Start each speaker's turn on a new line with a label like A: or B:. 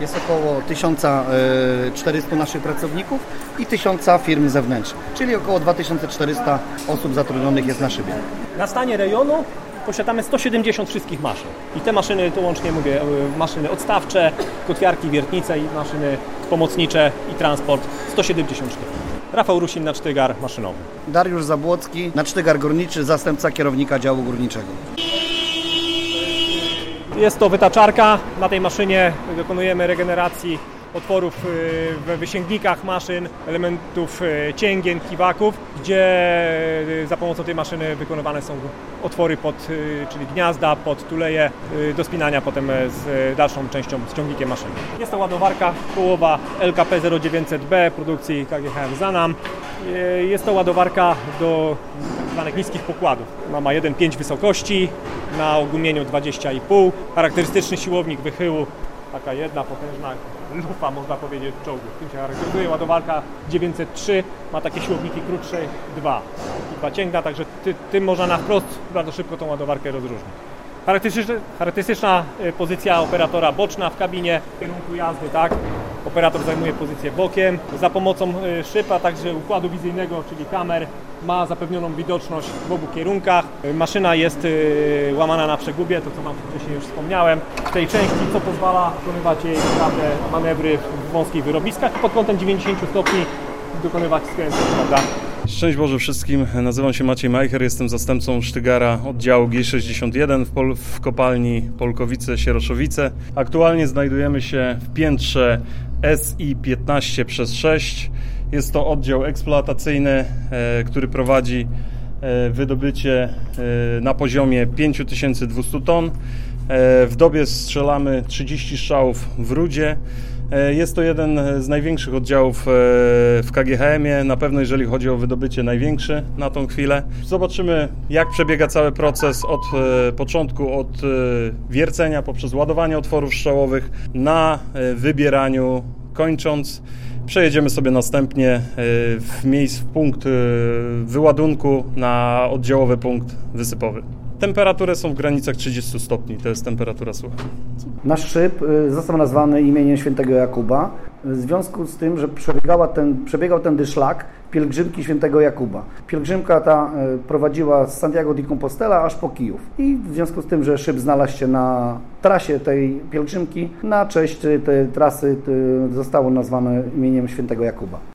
A: Jest około 1400 naszych pracowników i 1000 firm zewnętrznych, czyli około 2400 osób zatrudnionych jest na szybie.
B: Na stanie rejonu posiadamy 170 wszystkich maszyn. I te maszyny, to łącznie mówię, maszyny odstawcze, kotwiarki, wiertnice i maszyny pomocnicze i transport, 170 sztuk. Rafał Rusin, nacztygar maszynowy.
A: Dariusz Zabłocki, nacztygar górniczy, zastępca kierownika działu górniczego.
B: Jest to wytaczarka. Na tej maszynie dokonujemy regeneracji otworów we wysięgnikach maszyn, elementów cięgien, kiwaków, gdzie za pomocą tej maszyny wykonywane są otwory czyli gniazda, pod tuleje do spinania potem z dalszą częścią, z ciągnikiem maszyny. Jest to ładowarka kołowa LKP 0900B produkcji KGHM Zanam. Jest to ładowarka do danych niskich pokładów. Ma 1,5 wysokości, na ogumieniu 20,5. Charakterystyczny siłownik wychyłu, taka jedna potężna lufa, można powiedzieć, w czołgu. Tym się charakteryzuje. Ładowarka 903 ma takie siłowniki krótsze 2 cięgna, także tym można na wprost bardzo szybko tą ładowarkę rozróżnić. Charakterystyczna pozycja operatora boczna w kabinie, w kierunku jazdy, tak? Operator zajmuje pozycję bokiem. Za pomocą szyb, a także układu wizyjnego, czyli kamer, ma zapewnioną widoczność w obu kierunkach. Maszyna jest łamana na przegubie, to co Wam wcześniej już wspomniałem, w tej części, co pozwala wykonywać jej naprawdę manewry w wąskich wyrobiskach i pod kątem 90 stopni dokonywać skrętów, prawda?
C: Szczęść Boże wszystkim, nazywam się Maciej Majcher, jestem zastępcą sztygara oddziału G61 w kopalni Polkowice-Sieroszowice. Aktualnie znajdujemy się w piętrze SI-15/6. Jest to oddział eksploatacyjny, który prowadzi wydobycie na poziomie 5200 ton. W dobie strzelamy 30 strzałów w rudzie. Jest to jeden z największych oddziałów w KGHM-ie, na pewno jeżeli chodzi o wydobycie największy na tą chwilę. Zobaczymy, jak przebiega cały proces od początku, od wiercenia poprzez ładowanie otworów strzałowych na wybieraniu, kończąc. Przejedziemy sobie następnie w punkt wyładunku na oddziałowy punkt wysypowy. Temperatury są w granicach 30 stopni, to jest temperatura sucha.
A: Nasz szyb został nazwany imieniem świętego Jakuba w związku z tym, że przebiegał tędy szlak pielgrzymki świętego Jakuba. Pielgrzymka ta prowadziła z Santiago de Compostela aż po Kijów. I w związku z tym, że szyb znalazł się na trasie tej pielgrzymki, na cześć tej trasy zostało nazwane imieniem świętego Jakuba.